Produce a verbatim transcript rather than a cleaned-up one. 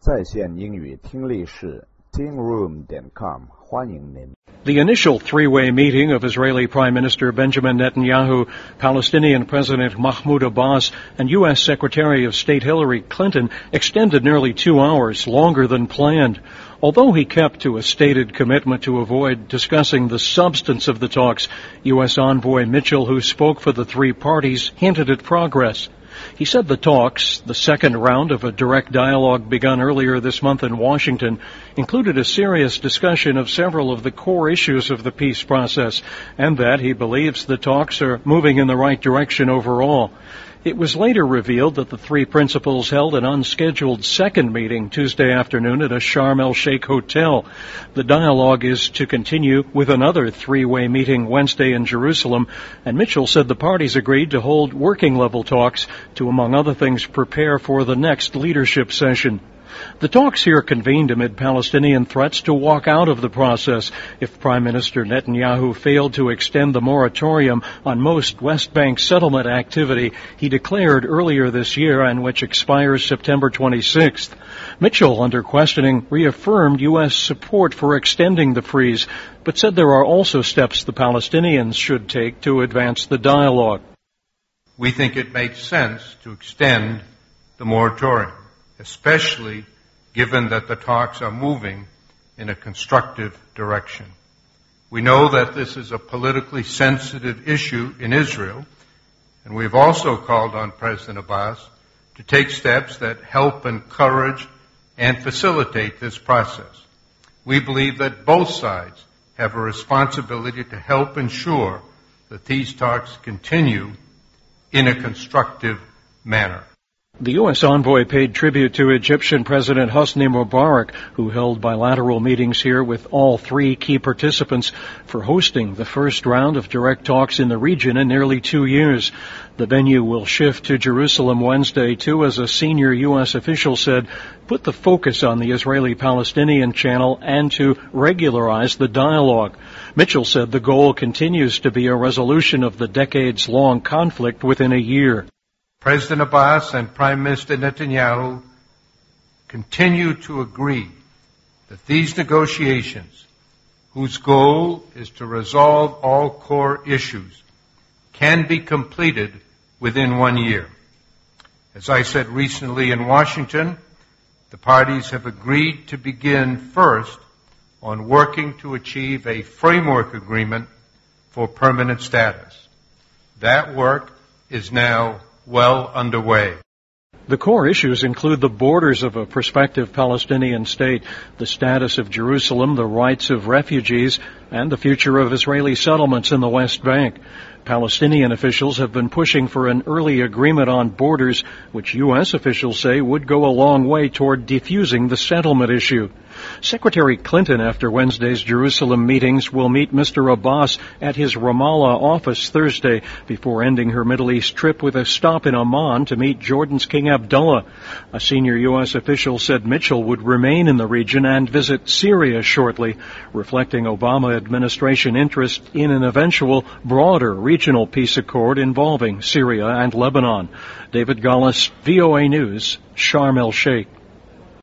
在线英语听力室 tingroom dot com 欢迎您。 The initial three-way meeting of Israeli Prime Minister Benjamin Netanyahu, Palestinian President Mahmoud Abbas, and U S Secretary of State Hillary Clinton extended nearly two hours, longer than planned. Although he kept to a stated commitment to avoid discussing the substance of the talks, U S Envoy Mitchell, who spoke for the three parties, hinted at progress. He said the talks, the second round of a direct dialogue begun earlier this month in Washington, included a serious discussion of several of the core issues of the peace process, and that he believes the talks are moving in the right direction overall. It was later revealed that the three principals held an unscheduled second meeting Tuesday afternoon at a Sharm el-Sheikh hotel. The dialogue is to continue with another three-way meeting Wednesday in Jerusalem, and Mitchell said the parties agreed to hold working-level talks to, among other things, prepare for the next leadership session. The talks here convened amid Palestinian threats to walk out of the process if Prime Minister Netanyahu failed to extend the moratorium on most West Bank settlement activity he declared earlier this year and which expires September twenty-sixth. Mitchell, under questioning, reaffirmed U S support for extending the freeze, but said there are also steps the Palestinians should take to advance the dialogue. We think it makes sense to extend the moratorium, especially given that the talks are moving in a constructive direction. We know that this is a politically sensitive issue in Israel, and we've also called on President Abbas to take steps that help encourage and facilitate this process. We believe that both sides have a responsibility to help ensure that these talks continue in a constructive manner. The U S envoy paid tribute to Egyptian President Hosni Mubarak, who held bilateral meetings here with all three key participants for hosting the first round of direct talks in the region in nearly two years. The venue will shift to Jerusalem Wednesday to, as a senior U S official said, put the focus on the Israeli-Palestinian channel and to regularize the dialogue. Mitchell said the goal continues to be a resolution of the decades-long conflict within a year. President Abbas and Prime Minister Netanyahu continue to agree that these negotiations, whose goal is to resolve all core issues, can be completed within one year. As I said recently in Washington, the parties have agreed to begin first on working to achieve a framework agreement for permanent status. That work is now well underway. The core issues include the borders of a prospective Palestinian state, the status of Jerusalem, the rights of refugees, and the future of Israeli settlements in the West Bank. Palestinian officials have been pushing for an early agreement on borders, which U S officials say would go a long way toward defusing the settlement issue. Secretary Clinton, after Wednesday's Jerusalem meetings, will meet Mister Abbas at his Ramallah office Thursday before ending her Middle East trip with a stop in Amman to meet Jordan's King Abdullah. A senior U S official said Mitchell would remain in the region and visit Syria shortly, reflecting Obama administration interest in an eventual broader regional peace accord involving Syria and Lebanon. David Gaulis, V O A News, Sharm el-Sheikh.